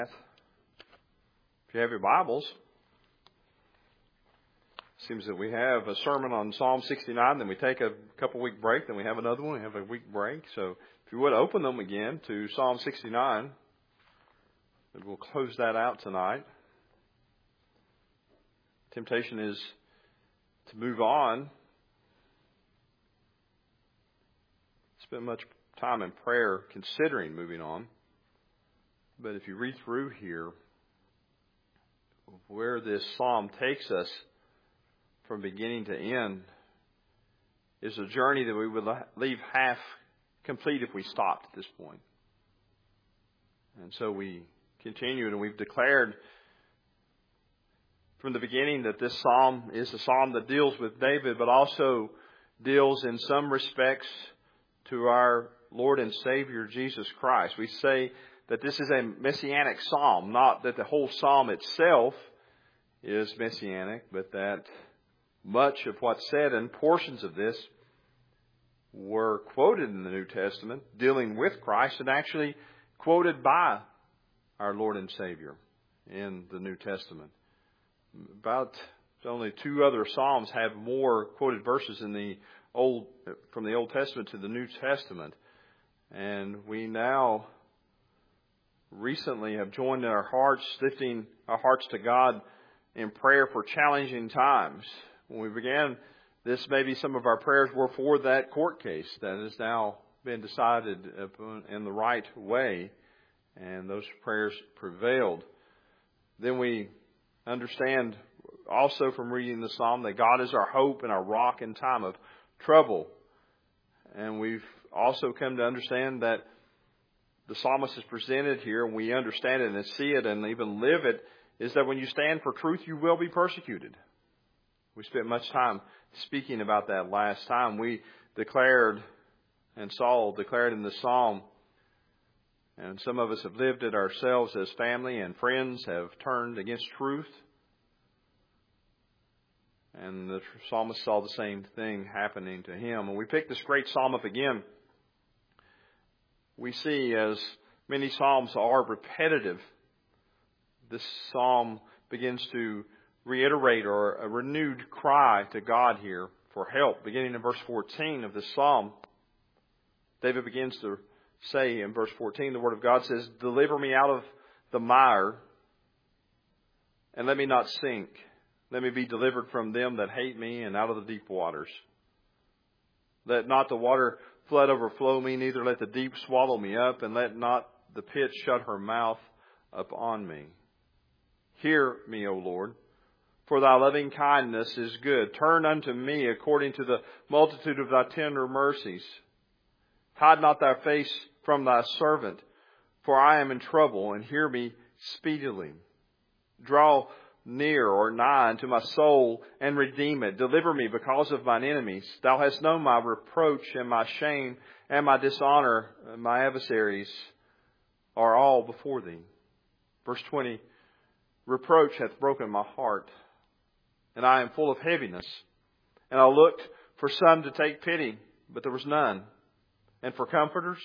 If you have your Bibles, it seems that we have a sermon on Psalm 69, then we take a couple-week break, then we have another one, we have a week break. So if you would open them again to Psalm 69, and we'll close that out tonight. Temptation is to move on, spend much time in prayer considering moving on. But if you read through here, where this psalm takes us from beginning to end is a journey that we would leave half complete if we stopped at this point. And so we continued, and we've declared from the beginning that this psalm is a psalm that deals with David, but also deals in some respects to our Lord and Savior Jesus Christ. We say that this is a messianic psalm, not that the whole psalm itself is messianic, but that much of what's said and portions of this were quoted in the New Testament, dealing with Christ, and actually quoted by our Lord and Savior in the New Testament. About only two other psalms have more quoted verses in the from the Old Testament to the New Testament, and we now recently have joined in our hearts, lifting our hearts to God in prayer for challenging times. When we began this, maybe some of our prayers were for that court case that has now been decided in the right way, and those prayers prevailed. Then we understand also from reading the psalm that God is our hope and our rock in time of trouble. And we've also come to understand that the psalmist is presented here, and we understand it and see it and even live it, is that when you stand for truth, you will be persecuted. We spent much time speaking about that last time. We declared, and Saul declared in the psalm, and some of us have lived it ourselves as family and friends have turned against truth. And the psalmist saw the same thing happening to him. And we picked this great psalm up again. We see, as many psalms are repetitive, this psalm begins to reiterate or a renewed cry to God here for help. Beginning in verse 14 of this psalm, David begins to say in verse 14, the Word of God says, "Deliver me out of the mire, and let me not sink. Let me be delivered from them that hate me, and out of the deep waters. Let not the water flood overflow me, neither let the deep swallow me up, and let not the pit shut her mouth upon me. Hear me, O Lord, for thy loving kindness is good. Turn unto me according to the multitude of thy tender mercies. Hide not thy face from thy servant, for I am in trouble, and hear me speedily. Draw near or nigh unto my soul, and redeem it. Deliver me because of mine enemies. Thou hast known my reproach and my shame and my dishonor. My adversaries are all before thee." Verse 20, "Reproach hath broken my heart, and I am full of heaviness. And I looked for some to take pity, but there was none. And for comforters,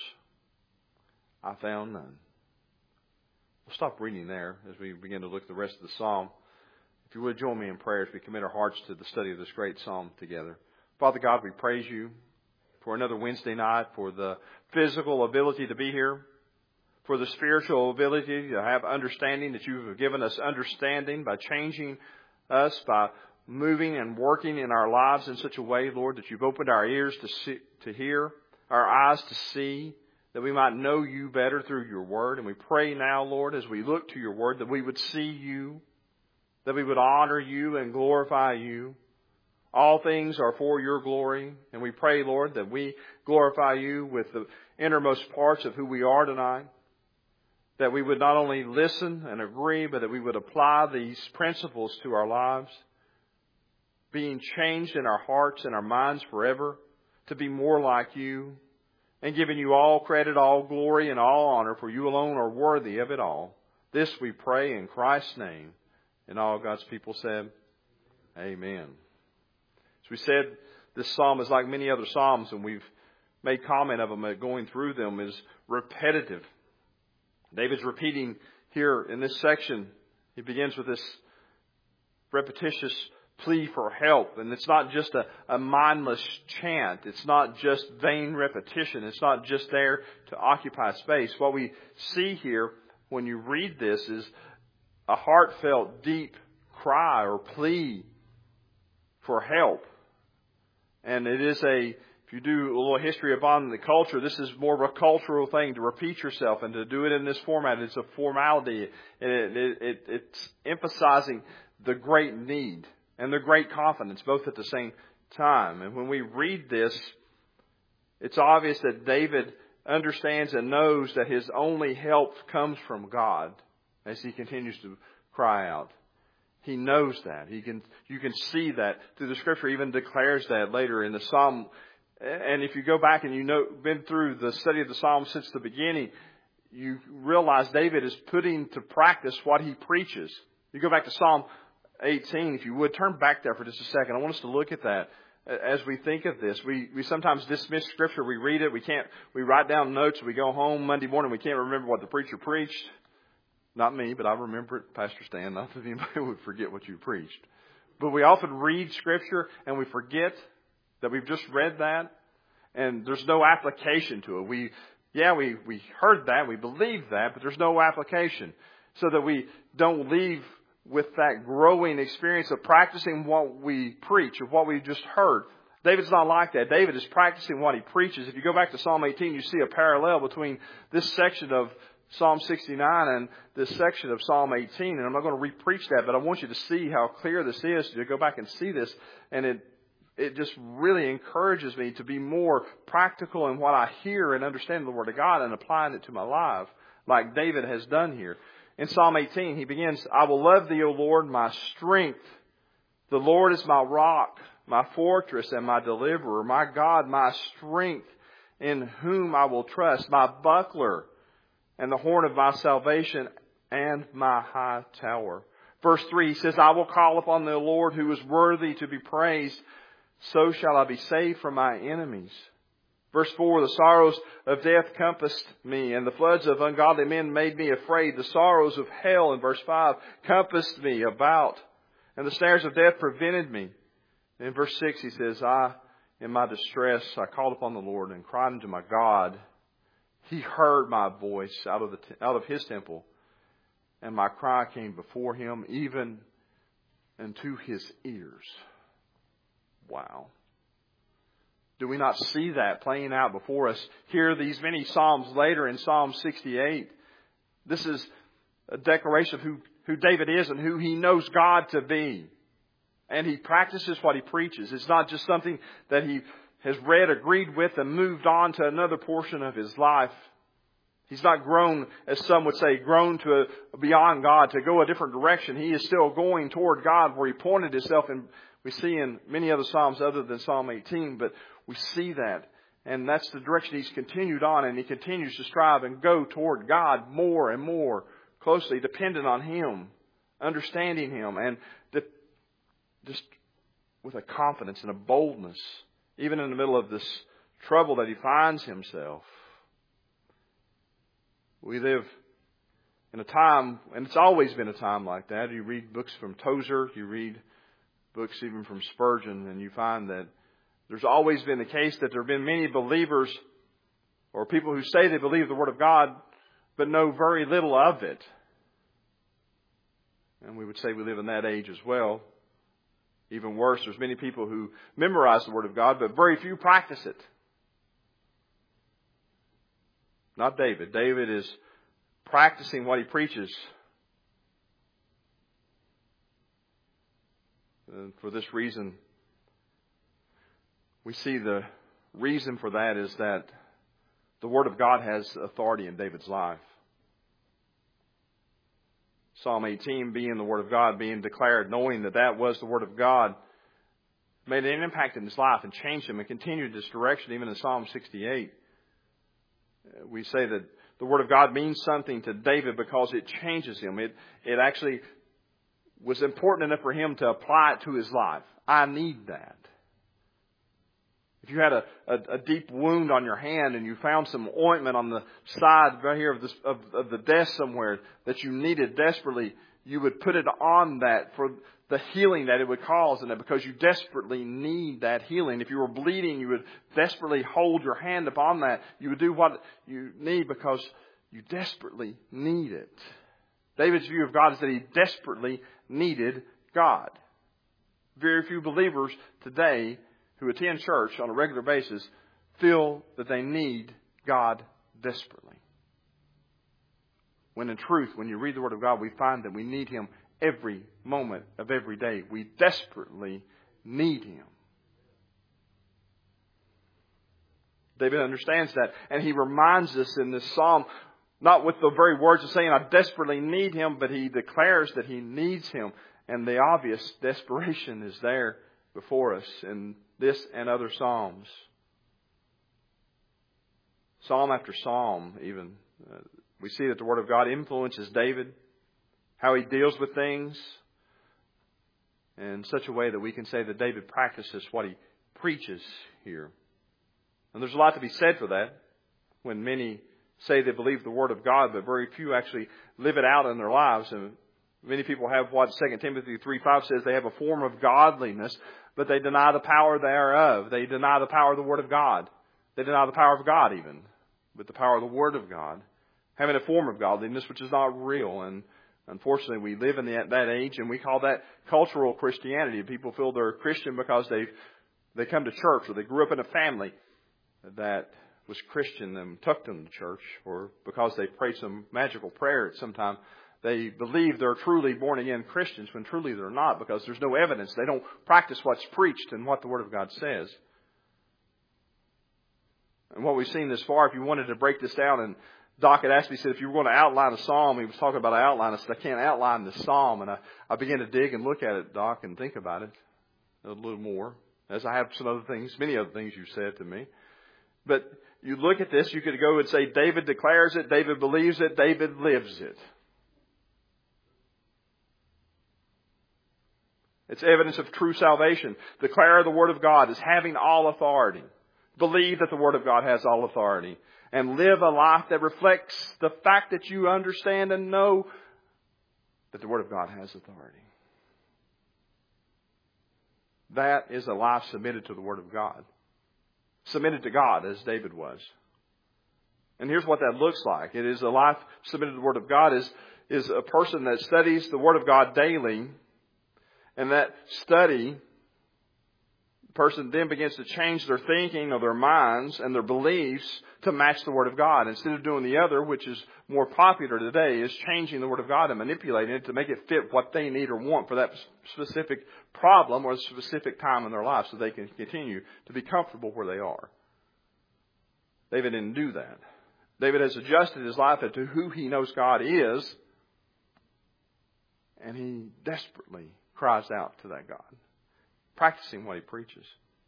I found none." We'll stop reading there as we begin to look at the rest of the psalm. If you would join me in prayer as we commit our hearts to the study of this great psalm together. Father God, we praise you for another Wednesday night, for the physical ability to be here, for the spiritual ability to have understanding, that you have given us understanding by changing us, by moving and working in our lives in such a way, Lord, that you've opened our ears to hear, our eyes to see, that we might know you better through your word. And we pray now, Lord, as we look to your word, that we would see you, that we would honor you and glorify you. All things are for your glory. And we pray, Lord, that we glorify you with the innermost parts of who we are tonight. That we would not only listen and agree, but that we would apply these principles to our lives, being changed in our hearts and our minds forever to be more like you, and giving you all credit, all glory, and all honor, for you alone are worthy of it all. This we pray in Christ's name. And all God's people said, Amen. As we said, this psalm is like many other psalms, and we've made comment of them going through them, is repetitive. David's repeating here in this section, he begins with this repetitious plea for help. And it's not just a mindless chant. It's not just vain repetition. It's not just there to occupy space. What we see here when you read this is a heartfelt, deep cry or plea for help. And it is if you do a little history upon the culture, this is more of a cultural thing to repeat yourself and to do it in this format. It's a formality. It's emphasizing the great need and the great confidence, both at the same time. And when we read this, it's obvious that David understands and knows that his only help comes from God as he continues to cry out. He knows that. You can see that through the Scripture. Even declares that later in the Psalm. And if you go back and been through the study of the Psalms since the beginning, you realize David is putting to practice what he preaches. You go back to Psalm 18, if you would, turn back there for just a second. I want us to look at that as we think of this. We sometimes dismiss Scripture. We read it. We write down notes. We go home Monday morning. We can't remember what the preacher preached. Not me, but I remember it, Pastor Stan. Not that anybody would forget what you preached. But we often read Scripture and we forget that we've just read that. And there's no application to it. We heard that. We believe that. But there's no application. So that we don't leave with that growing experience of practicing what we preach, of what we just heard. David's not like that. David is practicing what he preaches. If you go back to Psalm 18, you see a parallel between this section of Psalm 69 and this section of Psalm 18. And I'm not going to re-preach that, but I want you to see how clear this is. To go back and see this. And it just really encourages me to be more practical in what I hear and understand the Word of God and applying it to my life, like David has done here. In Psalm 18, he begins, I will love thee, O Lord, my strength. The Lord is my rock, my fortress, and my deliverer, my God, my strength, in whom I will trust, my buckler, and the horn of my salvation, and my high tower. Verse 3, he says, I will call upon the Lord who is worthy to be praised. So shall I be saved from my enemies. Verse 4, the sorrows of death compassed me, and the floods of ungodly men made me afraid. The sorrows of hell, in verse 5, compassed me about, and the snares of death prevented me. In verse 6, he says, in my distress, I called upon the Lord and cried unto my God. He heard my voice out of His temple, and my cry came before Him, even unto His ears. Wow. Do we not see that playing out before us? Here, these many Psalms later in Psalm 68, this is a declaration of who David is and who he knows God to be. And he practices what he preaches. It's not just something that he has read, agreed with, and moved on to another portion of his life. He's not grown, as some would say, grown to beyond God, to go a different direction. He is still going toward God where he pointed himself. And we see in many other Psalms other than Psalm 18, but we see that. And that's the direction he's continued on, and he continues to strive and go toward God more and more closely, dependent on Him, understanding Him, and just with a confidence and a boldness, even in the middle of this trouble that he finds himself. We live in a time, and it's always been a time like that. You read books from Tozer, you read books even from Spurgeon, and you find that there's always been the case that there have been many believers or people who say they believe the Word of God but know very little of it. And we would say we live in that age as well. Even worse, there's many people who memorize the Word of God but very few practice it. Not David. David is practicing what he preaches. And for this reason, we see the reason for that is that the Word of God has authority in David's life. Psalm 18 being the Word of God, being declared, knowing that that was the Word of God, made an impact in his life and changed him and continued this direction even in Psalm 68. We say that the Word of God means something to David because it changes him. It actually was important enough for him to apply it to his life. I need that. If you had a deep wound on your hand and you found some ointment on the side right here of the desk somewhere that you needed desperately, you would put it on that for the healing that it would cause, and because you desperately need that healing. If you were bleeding, you would desperately hold your hand upon that. You would do what you need because you desperately need it. David's view of God is that he desperately needed God. Very few believers today who attend church on a regular basis feel that they need God desperately. When in truth, when you read the Word of God, we find that we need Him every moment of every day. We desperately need Him. David understands that, and he reminds us in this psalm, not with the very words of saying, I desperately need Him, but he declares that he needs Him. And the obvious desperation is there before us in this and other psalms. Psalm after psalm, even. We see that the Word of God influences David, how he deals with things, in such a way that we can say that David practices what he preaches here. And there's a lot to be said for that. When many say they believe the Word of God, but very few actually live it out in their lives. And many people have what 2 Timothy 3:5 says, they have a form of godliness, but they deny the power thereof. They deny the power of the Word of God. They deny the power of God even, but the power of the Word of God. Having a form of godliness which is not real. And unfortunately, we live in that age, and we call that cultural Christianity. People feel they're Christian because they come to church, or they grew up in a family that was Christian and took them to church, or because they prayed some magical prayer at some time, they believe they're truly born-again Christians when truly they're not, because there's no evidence. They don't practice what's preached and what the Word of God says. And what we've seen this far, if you wanted to break this down, and Doc had asked me, he said, if you were going to outline a psalm, he was talking about an outline. I said, I can't outline the psalm. And I began to dig and look at it, Doc, and think about it a little more, as I have some other things, many other things you said to me. But you look at this, you could go and say, David declares it, David believes it, David lives it. It's evidence of true salvation. Declare the Word of God as having all authority. Believe that the Word of God has all authority. And live a life that reflects the fact that you understand and know that the Word of God has authority. That is a life submitted to the Word of God. Submitted to God, as David was. And here's what that looks like. It is a life submitted to the Word of God is a person that studies the Word of God daily. And that study, the person then begins to change their thinking or their minds and their beliefs to match the Word of God. Instead of doing the other, which is more popular today, is changing the Word of God and manipulating it to make it fit what they need or want for that specific problem or specific time in their life, so they can continue to be comfortable where they are. David didn't do that. David has adjusted his life to who he knows God is, and he desperately cries out to that God, practicing what he preaches.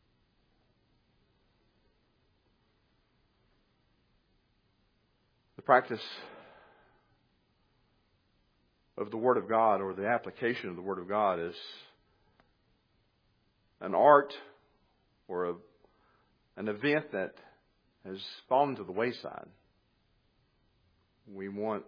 The practice of the Word of God, or the application of the Word of God, is an art or an event that has fallen to the wayside. We want,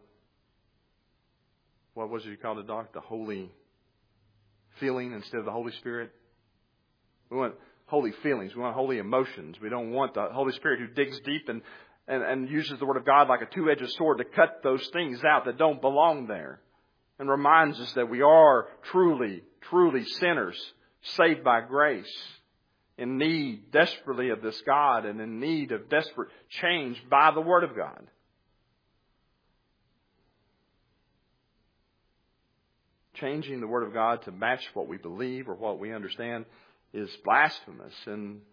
what was it you called it, Doc? The holy feeling instead of the Holy Spirit. We want holy feelings. We want holy emotions. We don't want the Holy Spirit who digs deep and uses the Word of God like a two-edged sword to cut those things out that don't belong there. And reminds us that we are truly, truly sinners, saved by grace, in need desperately of this God, and in need of desperate change by the Word of God. Changing the Word of God to match what we believe or what we understand is blasphemous. And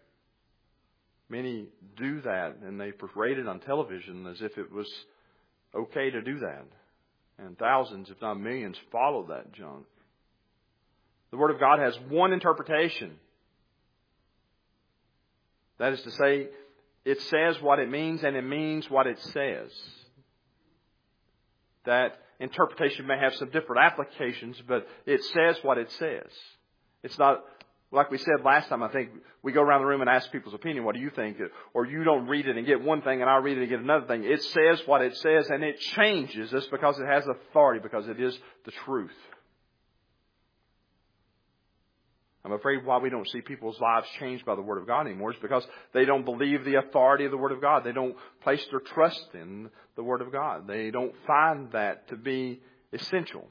many do that, and they parade it on television as if it was okay to do that. And thousands, if not millions, follow that junk. The Word of God has one interpretation. That is to say, it says what it means, and it means what it says. That interpretation may have some different applications, but it says what it says. It's not Like we said last time, I think we go around the room and ask people's opinion. What do you think? Or you don't read it and get one thing and I read it and get another thing. It says what it says and it changes just because it has authority, because it is the truth. I'm afraid why we don't see people's lives changed by the Word of God anymore is because they don't believe the authority of the Word of God. They don't place their trust in the Word of God. They don't find that to be essential.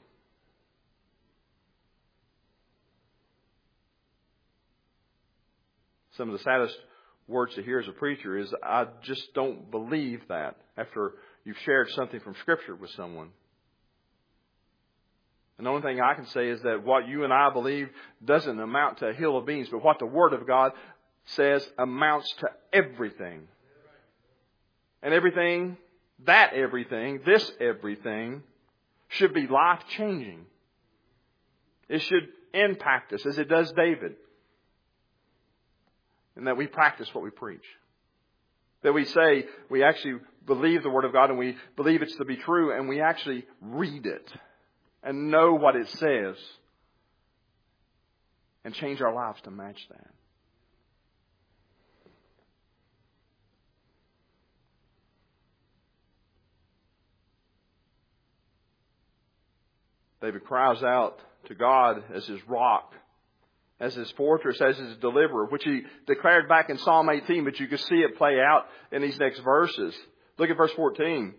Some of the saddest words to hear as a preacher is, I just don't believe that, after you've shared something from Scripture with someone. And the only thing I can say is that what you and I believe doesn't amount to a hill of beans, but what the Word of God says amounts to everything. And everything, this everything, should be life-changing. It should impact us as it does David. And that we practice what we preach. That we say we actually believe the Word of God and we believe it's to be true, and we actually read it and know what it says and change our lives to match that. David cries out to God as his rock, as his fortress, as his deliverer, which he declared back in Psalm 18, but you can see it play out in these next verses. Look at verse 14.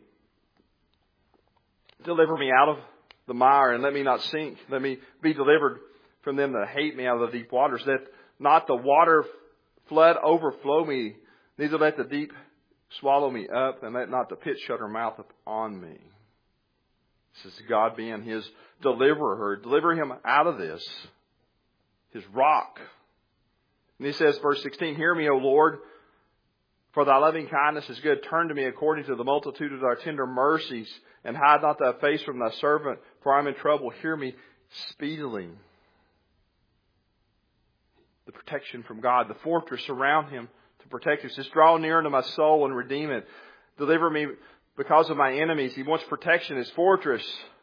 Deliver me out of the mire and let me not sink. Let me be delivered from them that hate me, out of the deep waters. Let not the water flood overflow me, neither let the deep swallow me up, and let not the pit shut her mouth upon me. This is God being his deliverer. Deliver him out of this. His rock. And he says, verse 16, hear me, O Lord, for thy loving kindness is good. Turn to me according to the multitude of thy tender mercies, and hide not thy face from thy servant, for I am in trouble. Hear me speedily. The protection from God, the fortress around him to protect us. Just draw near unto my soul and redeem it. Deliver me because of my enemies. He wants protection, his fortress.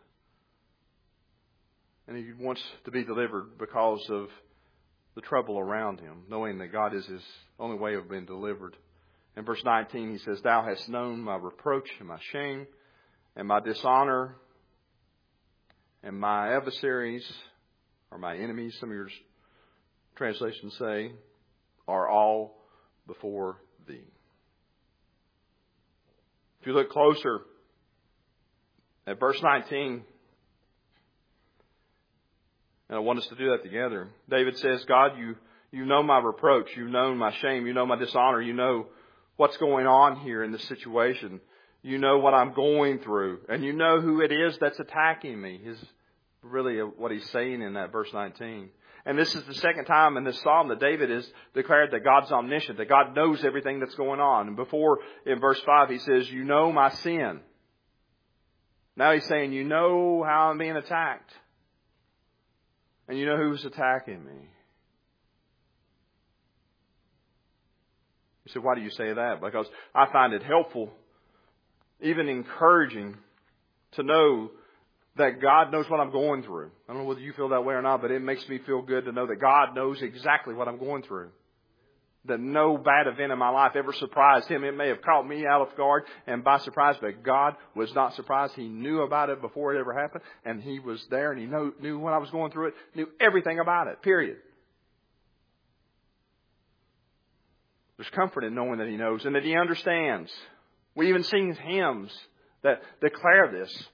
And he wants to be delivered because of the trouble around him, knowing that God is his only way of being delivered. In verse 19 he says, Thou hast known my reproach and my shame and my dishonor, and my adversaries, or my enemies, some of your translations say, are all before thee. If you look closer at verse 19, and I want us to do that together. David says, God, you know my reproach. You know my shame. You know my dishonor. You know what's going on here in this situation. You know what I'm going through. And you know who it is that's attacking me, is really what he's saying in that verse 19. And this is the second time in this psalm that David has declared that God's omniscient, that God knows everything that's going on. And before, in verse 5, he says, you know my sin. Now he's saying, you know how I'm being attacked. And you know who's attacking me. You say, why do you say that? Because I find it helpful, even encouraging, to know that God knows what I'm going through. I don't know whether you feel that way or not, but it makes me feel good to know that God knows exactly what I'm going through. That no bad event in my life ever surprised him. It may have caught me out of guard and by surprise, but God was not surprised. He knew about it before it ever happened, and he was there, and he knew when I was going through it, knew everything about it, period. There's comfort in knowing that he knows and that he understands. We even sing hymns that declare this.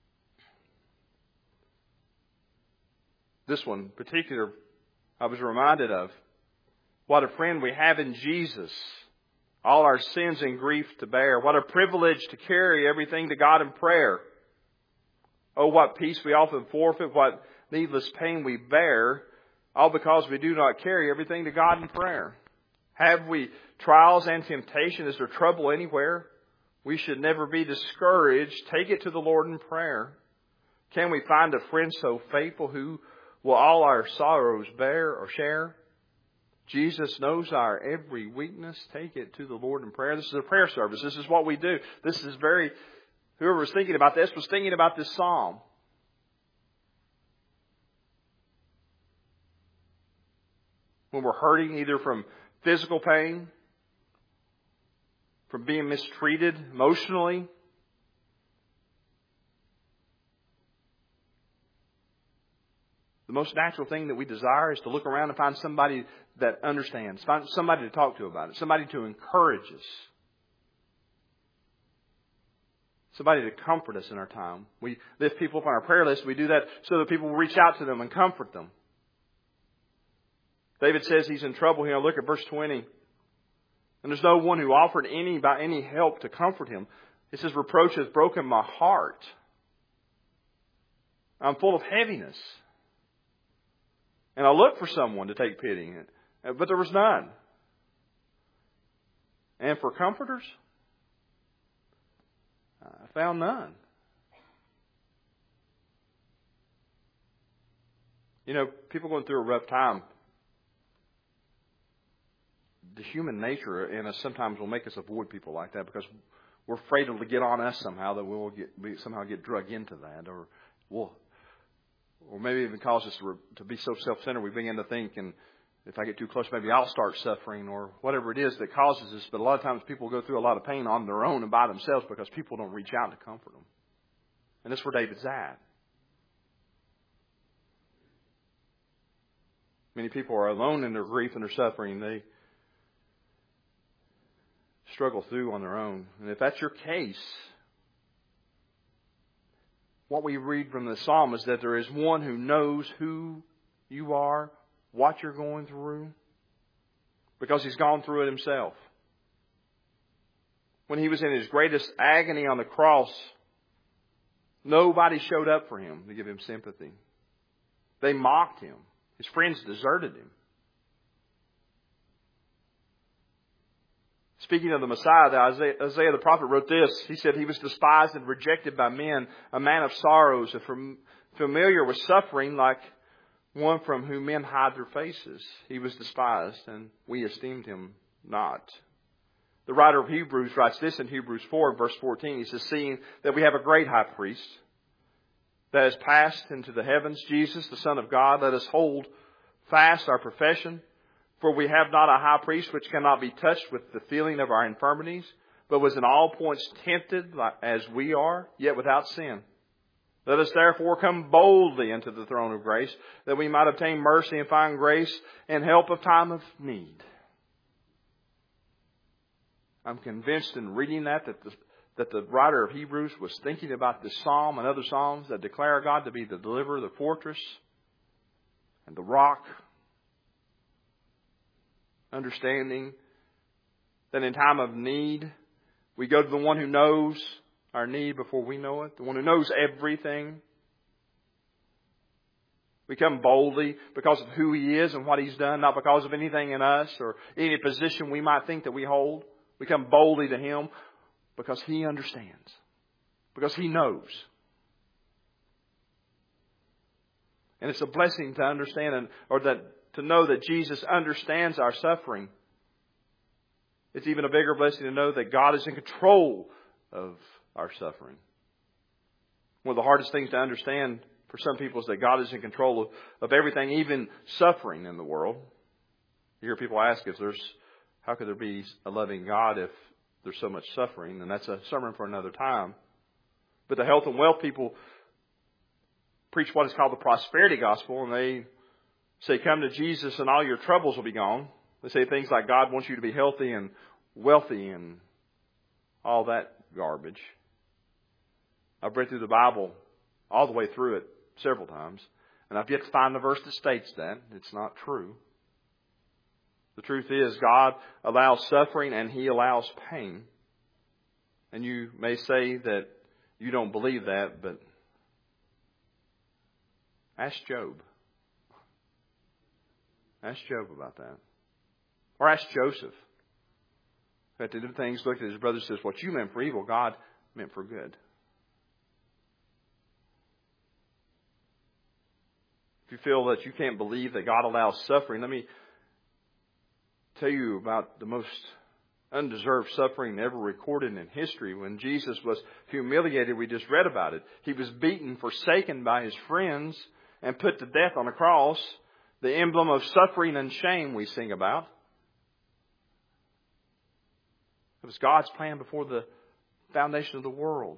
This one in particular, I was reminded of. What a friend we have in Jesus. All our sins and grief to bear. What a privilege to carry everything to God in prayer. Oh, what peace we often forfeit. What needless pain we bear. All because we do not carry everything to God in prayer. Have we trials and temptation? Is there trouble anywhere? We should never be discouraged. Take it to the Lord in prayer. Can we find a friend so faithful who will all our sorrows bear or share? Jesus knows our every weakness. Take it to the Lord in prayer. This is a prayer service. This is what we do. This is whoever was thinking about this was thinking about this psalm. when we're hurting either from physical pain, from being mistreated emotionally, the most natural thing that we desire is to look around and find somebody that understands, find somebody to talk to about it, somebody to encourage us, somebody to comfort us in our time. We lift people up on our prayer list. We do that so that people will reach out to them and comfort them. David says he's in trouble here. Look at verse 20. And there's no one who offered any help to comfort him. It says, reproach has broken my heart. I'm full of heaviness. And I looked for someone to take pity, but there was none. And for comforters, I found none. You know, people going through a rough time, the human nature in us sometimes will make us avoid people like that because we're afraid it'll get on us somehow, that we somehow get drug into that, or maybe even cause us to be so self-centered we begin to think, and if I get too close, maybe I'll start suffering, or whatever it is that causes this. But a lot of times people go through a lot of pain on their own and by themselves because people don't reach out to comfort them. And that's where David's at. Many people are alone in their grief and their suffering. They struggle through on their own. And if that's your case, what we read from the psalm is that there is one who knows who you are, what you're going through, because he's gone through it himself. When he was in his greatest agony on the cross, nobody showed up for him to give him sympathy. They mocked him. His friends deserted him. Speaking of the Messiah, Isaiah the prophet wrote this. He said, he was despised and rejected by men, a man of sorrows, familiar with suffering, like one from whom men hide their faces. He was despised, and we esteemed him not. The writer of Hebrews writes this in Hebrews 4, verse 14. He says, seeing that we have a great high priest that has passed into the heavens, Jesus, the Son of God, let us hold fast our profession. For we have not a high priest which cannot be touched with the feeling of our infirmities, but was in all points tempted as we are, yet without sin. Let us therefore come boldly into the throne of grace, that we might obtain mercy and find grace and help of time of need. I'm convinced in reading that the writer of Hebrews was thinking about this psalm and other psalms that declare God to be the deliverer, the fortress, and the rock. Understanding that in time of need, we go to the one who knows our need before we know it, the one who knows everything. We come boldly because of who He is and what He's done, not because of anything in us or any position we might think that we hold. We come boldly to Him because He understands, because He knows. And it's a blessing to understand to know that Jesus understands our suffering. It's even a bigger blessing to know that God is in control of our suffering. One of the hardest things to understand for some people is that God is in control of everything, even suffering in the world. You hear people ask how could there be a loving God if there's so much suffering? And that's a sermon for another time. But the health and wealth people preach what is called the prosperity gospel, and they say, come to Jesus and all your troubles will be gone. They say things like God wants you to be healthy and wealthy and all that garbage. I've read through the Bible all the way through it several times, and I've yet to find the verse that states that. It's not true. The truth is God allows suffering and He allows pain. And you may say that you don't believe that, but ask Job. Ask Job about that. Or ask Joseph. At the end of things, looked at his brother and says, what you meant for evil, God meant for good. If you feel that you can't believe that God allows suffering, let me tell you about the most undeserved suffering ever recorded in history. When Jesus was humiliated, we just read about it. He was beaten, forsaken by His friends, and put to death on a cross. the emblem of suffering and shame we sing about. It was God's plan before the foundation of the world.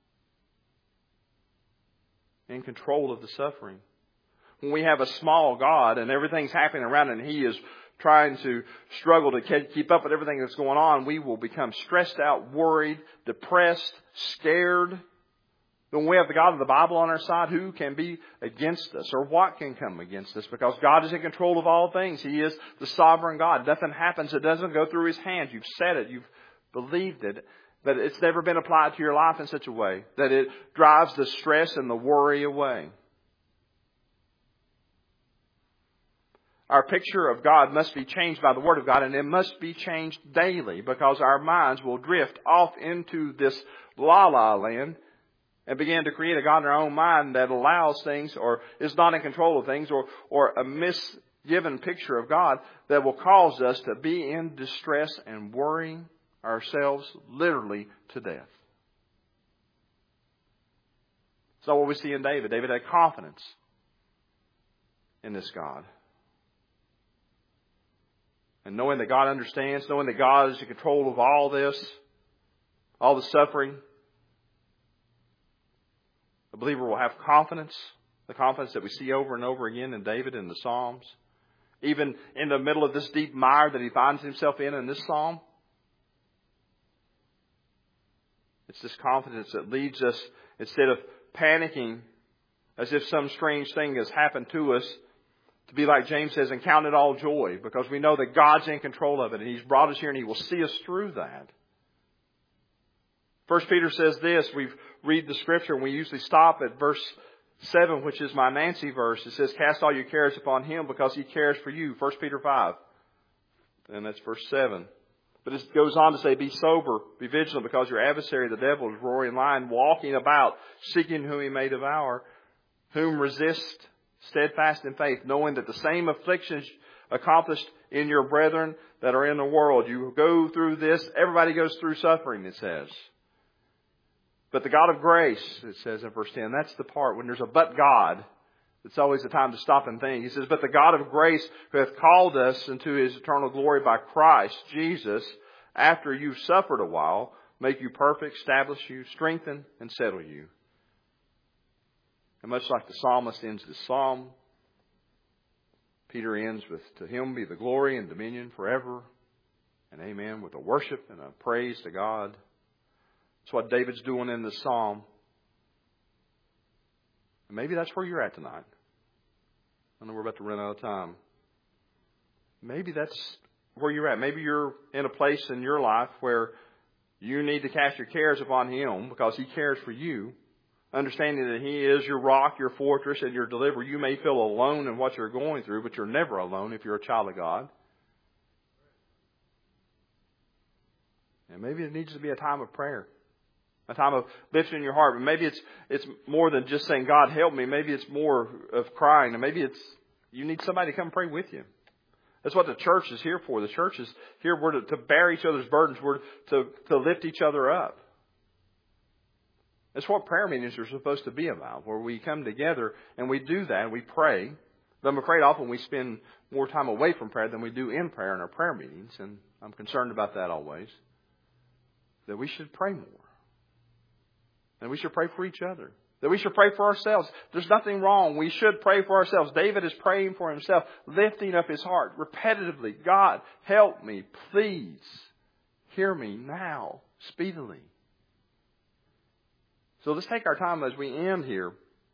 In control of the suffering. When we have a small God and everything's happening around and He is trying to struggle to keep up with everything that's going on, we will become stressed out, worried, depressed, scared. When we have the God of the Bible on our side, who can be against us? Or what can come against us? Because God is in control of all things. He is the sovereign God. Nothing happens that doesn't go through His hands. You've said it. You've believed it. But it's never been applied to your life in such a way that it drives the stress and the worry away. Our picture of God must be changed by the Word of God, and it must be changed daily, because our minds will drift off into this la-la land and begin to create a God in our own mind that allows things or is not in control of things, or a misgiven picture of God that will cause us to be in distress and worrying ourselves literally to death. So what we see in David. David had confidence in this God. And knowing that God understands, knowing that God is in control of all this, all the suffering, the believer will have confidence, the confidence that we see over and over again in David in the Psalms. Even in the middle of this deep mire that he finds himself in this Psalm. It's this confidence that leads us, instead of panicking as if some strange thing has happened to us, to be like James says, and count it all joy, because we know that God's in control of it, and He's brought us here, and He will see us through that. 1 Peter says this. We read the Scripture, and we usually stop at verse 7, which is my Nancy verse. It says, cast all your cares upon Him because He cares for you. 1 Peter 5. And that's verse 7. But it goes on to say, be sober, be vigilant, because your adversary, the devil, is roaring lion, walking about, seeking whom he may devour, whom resist steadfast in faith, knowing that the same afflictions accomplished in your brethren that are in the world. You go through this. Everybody goes through suffering, it says. But the God of grace, it says in verse 10, that's the part when there's a but God. It's always the time to stop and think. He says, but the God of grace who hath called us into His eternal glory by Christ Jesus, after you've suffered a while, make you perfect, establish you, strengthen, and settle you. And much like the psalmist ends this psalm, Peter ends with, to Him be the glory and dominion forever and amen, with a worship and a praise to God. That's what David's doing in this psalm. And maybe that's where you're at tonight. I know we're about to run out of time. Maybe that's where you're at. Maybe you're in a place in your life where you need to cast your cares upon Him because He cares for you. Understanding that He is your rock, your fortress, and your deliverer. You may feel alone in what you're going through, but you're never alone if you're a child of God. And maybe it needs to be a time of prayer. A time of lifting your heart. But maybe it's more than just saying, God help me. Maybe it's more of crying. And maybe it's you need somebody to come pray with you. That's what the church is here for. The church is here we're to bear each other's burdens. We're to lift each other up. That's what prayer meetings are supposed to be about, where we come together and we do that. We pray. But I'm afraid often we spend more time away from prayer than we do in prayer in our prayer meetings. And I'm concerned about that always. That we should pray more. And we should pray for each other. That we should pray for ourselves. There's nothing wrong. We should pray for ourselves. David is praying for himself, lifting up his heart repetitively. God, help me, please. Hear me now, speedily. So let's take our time as we end here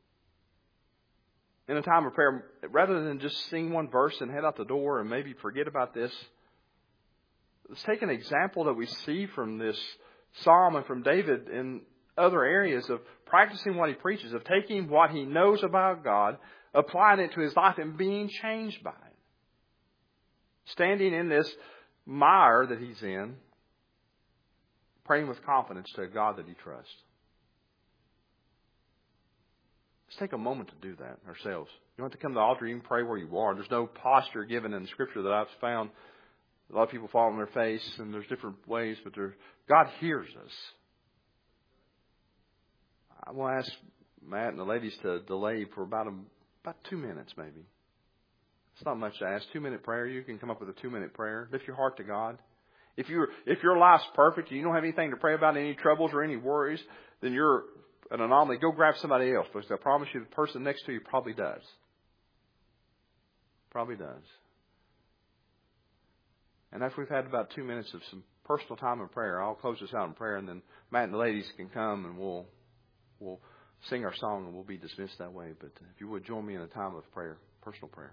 in a time of prayer. Rather than just sing one verse and head out the door and maybe forget about this, let's take an example that we see from this psalm and from David in other areas of practicing what he preaches, of taking what he knows about God, applying it to his life and being changed by it. Standing in this mire that he's in, praying with confidence to a God that he trusts. Let's take a moment to do that ourselves. You don't have to come to the altar. You can pray where you are. There's no posture given in the Scripture that I've found. A lot of people fall on their face, and there's different ways, but God hears us. I will ask Matt and the ladies to delay for about 2 minutes maybe. It's not much to ask. 2-minute prayer. You can come up with a 2-minute prayer. Lift your heart to God. If your life's perfect and you don't have anything to pray about, any troubles or any worries, then you're an anomaly. Go grab somebody else, because I promise you the person next to you probably does. Probably does. And after we've had about 2 minutes of some personal time of prayer, I'll close this out in prayer, and then Matt and the ladies can come and we'll sing our song and we'll be dismissed that way. But if you would join me in a time of prayer, personal prayer.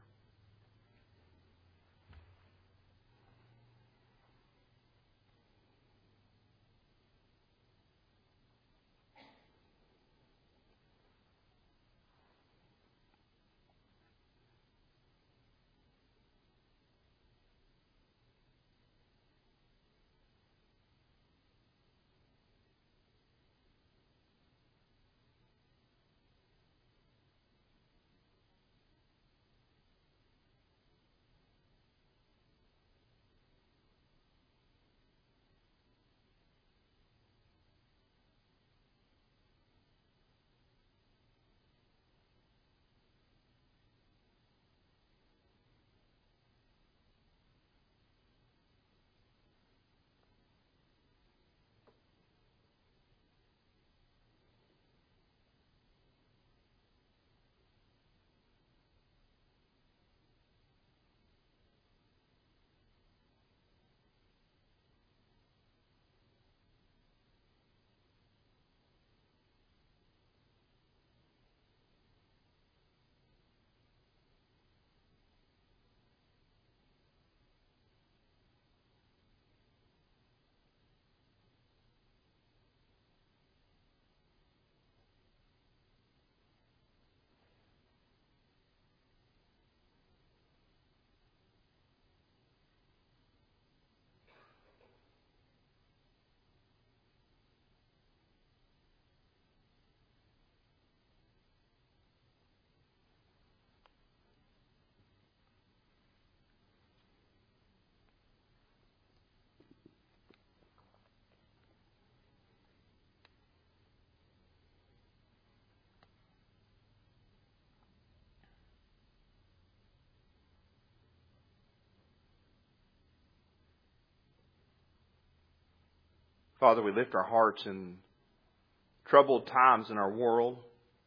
Father, we lift our hearts in troubled times in our world.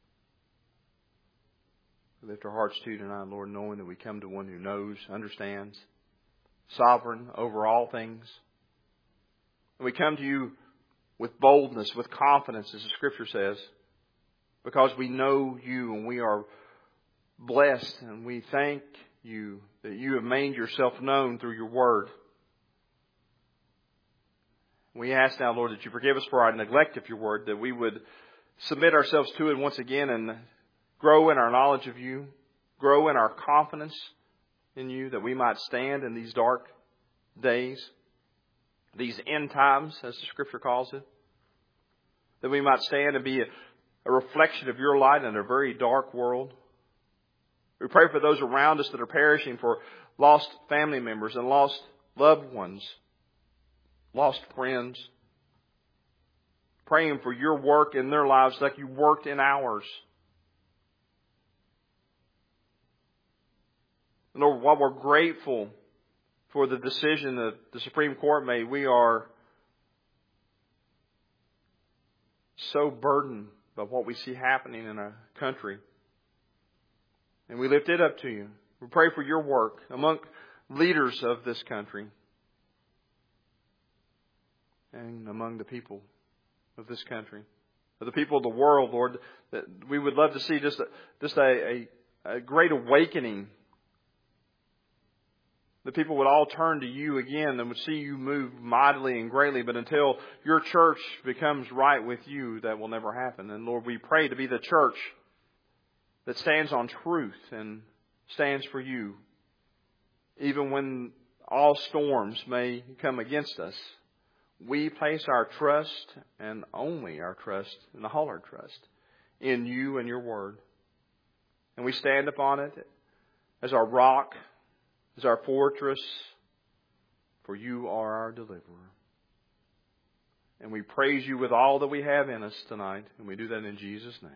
We lift our hearts to you tonight, Lord, knowing that we come to one who knows, understands, sovereign over all things. And we come to you with boldness, with confidence, as the Scripture says, because we know you and we are blessed, and we thank you that you have made yourself known through your word. We ask now, Lord, that you forgive us for our neglect of your word, that we would submit ourselves to it once again and grow in our knowledge of you, grow in our confidence in you, that we might stand in these dark days, these end times, as the Scripture calls it, that we might stand and be a reflection of your light in a very dark world. We pray for those around us that are perishing, for lost family members and lost loved ones, lost friends, praying for your work in their lives like you worked in ours. And Lord, while we're grateful for the decision that the Supreme Court made, we are so burdened by what we see happening in our country. And we lift it up to you. We pray for your work among leaders of this country and among the people of this country, of the people of the world, Lord, that we would love to see just a great awakening. The people would all turn to you again and would see you move mightily and greatly. But until your church becomes right with you, that will never happen. And Lord, we pray to be the church that stands on truth and stands for you, even when all storms may come against us. We place our trust, and only our trust, and all our trust, in you and your word. And we stand upon it as our rock, as our fortress, for you are our deliverer. And we praise you with all that we have in us tonight, and we do that in Jesus' name.